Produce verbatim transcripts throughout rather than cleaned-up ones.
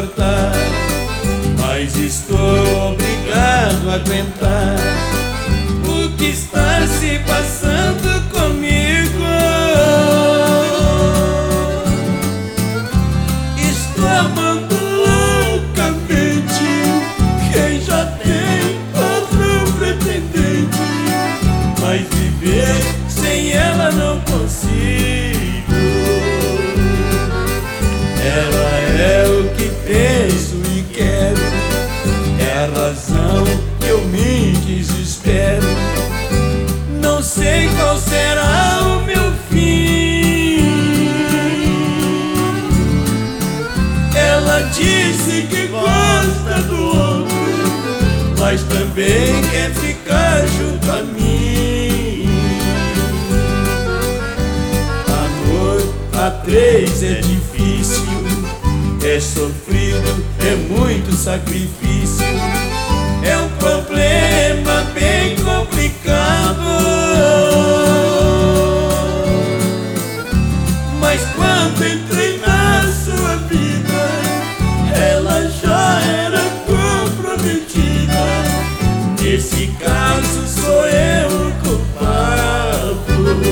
suportar, mas estou obrigado a aguentar o que está se passando comigo. Estou amando loucamente quem já tem outro pretendente, mas viver sem ela não consigo. Ela é o que penso e quero, é a razão que eu me desespero. Não sei qual será o meu fim. Ela disse que gosta do outro, mas também quer ficar junto a mim. Amor a três é difícil, é sofrido, é muito sacrifício, é um problema bem complicado. Mas quando entrei na sua vida, ela já era comprometida. Nesse caso sou eu o culpado.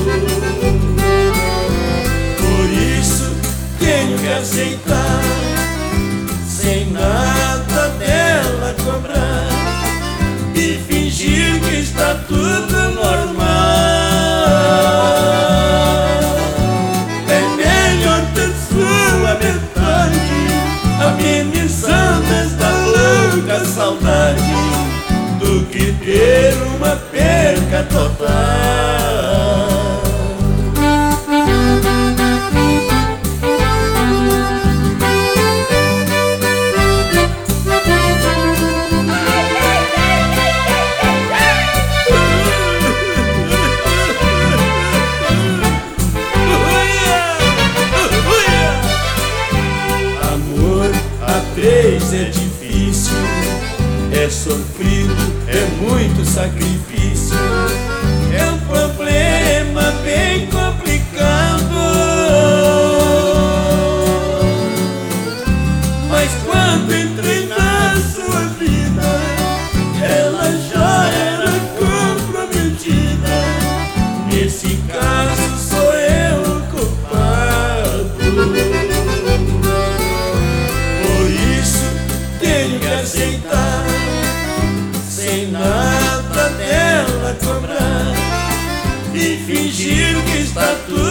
Por isso tenho que aceitar, sem nada dela cobrar, e fingir que está tudo normal. É melhor ter sua metade, amenizando esta louca saudade, do que ter uma perca total. É difícil, é sofrido, é muito sacrifício, é um problema bem complicado. Mas quando entrei na sua vida, ela já era comprometida. Nesse caso sou eu o culpado. Tenho que aceitar, sem nada dela cobrar, e fingir que está tudo